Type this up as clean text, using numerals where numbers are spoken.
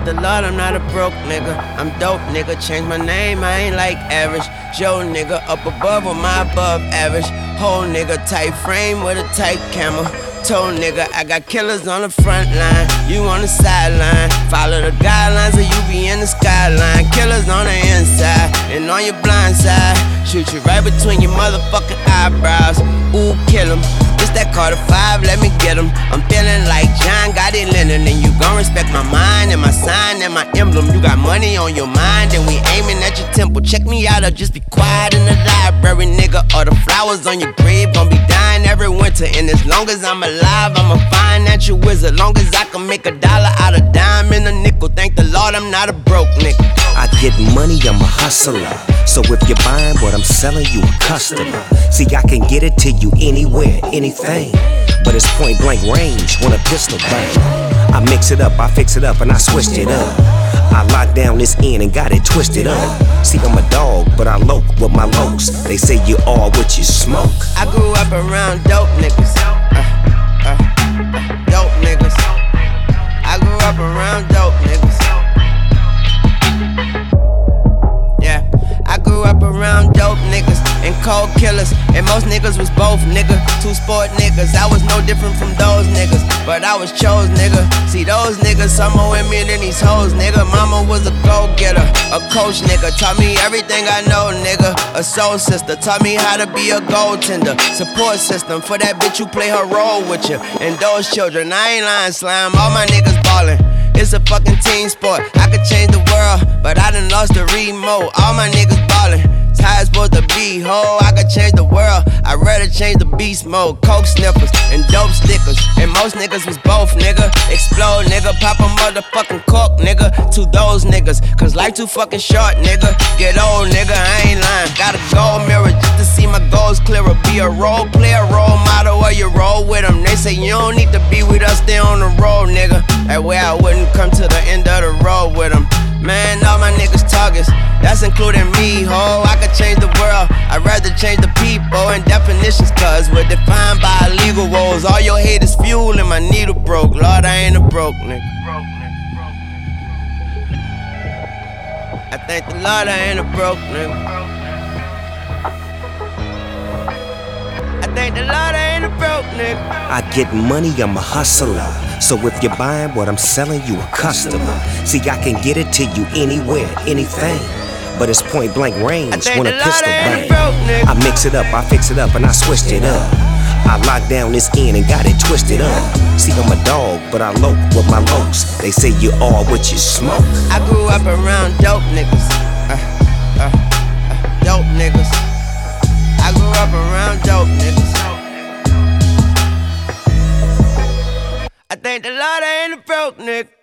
the Lord I'm not a broke nigga. I'm dope nigga, change my name, I ain't like average. Joe nigga, up above or my above average. Whole nigga, tight frame with a tight camera. Toe nigga, I got killers on the front line, you on the sideline. Follow the guidelines or you be in the skyline. Killers on the inside and on your blind side. Shoot you right between your motherfucking eyebrows. Ooh, kill him. It's that Carter 5, let me get him. I'm feeling like John got it Lennon. And you gon' respect my mind and my sign and my emblem. You got money on your mind and we aiming at your temple. Check me out or just be quiet in the library, nigga. Or the flowers on your grave gon' be dying every winter. And as long as I'm alive, I'm a financial wizard. Long as I can make $1 out of dime and a nickel. Thank the Lord I'm not a broke nigga. I get money, I'm a hustler. So if you're buying what I'm selling, you a customer. See, I can get it to you anywhere, anything. But it's point blank range when a pistol bang. I mix it up, I fix it up, and I switched it up. I locked down this end and got it twisted up. See, I'm a dog, but I loke with my lokes. They say you are what you smoke. I grew up around dope niggas. Dope niggas. I grew up around dope niggas. Yeah, I grew up around dope niggas and cold killers. And most niggas was both, nigga. Two sport niggas. I was no different from those niggas, but I was chose, nigga. See, those niggas some more with me than these hoes, nigga. Mama was a go-getter, a coach, nigga. Taught me everything I know, nigga. A soul sister taught me how to be a goaltender. Support system for that bitch who play her role with you. And those children, I ain't lying, slime. All my niggas ballin'. It's a fucking team sport. I could change the world, but I done lost the remote. All my niggas ballin'. It's how it's supposed to be, ho. I could change the world. I'd rather change the beast mode. Coke sniffers and dope stickers. And most niggas was both, nigga. Explode, nigga. Pop a motherfucking cork, nigga. To those niggas. Cause life too fucking short, nigga. Get old, nigga. I ain't lying. Got a gold mirror just to see my goals clearer. Be a role player, role model, or you roll with them. They say you don't need to be with us, stay on the road, nigga. That way I wouldn't come to the end of the road with them. Man, all my niggas targets, that's including me, ho. I could change the world, I'd rather change the people and definitions. Cause we're defined by illegal roles. All your hate is fuel and my needle broke. Lord, I ain't a broke nigga. I thank the Lord I ain't a broke nigga. I thank the Lord I ain't a broke nigga. I get money, I'm a hustler. So if you're buying what I'm selling, you a customer. See, I can get it to you anywhere, anything. But it's point blank range when a pistol bang. I mix it up, I fix it up, and I switched it up. I locked down this end and got it twisted up. See, I'm a dog, but I loke with my lokes. They say you are what you smoke. I grew up around dope niggas. Dope niggas. I grew up around dope niggas. I thank the Lord I ain't a broke nigga.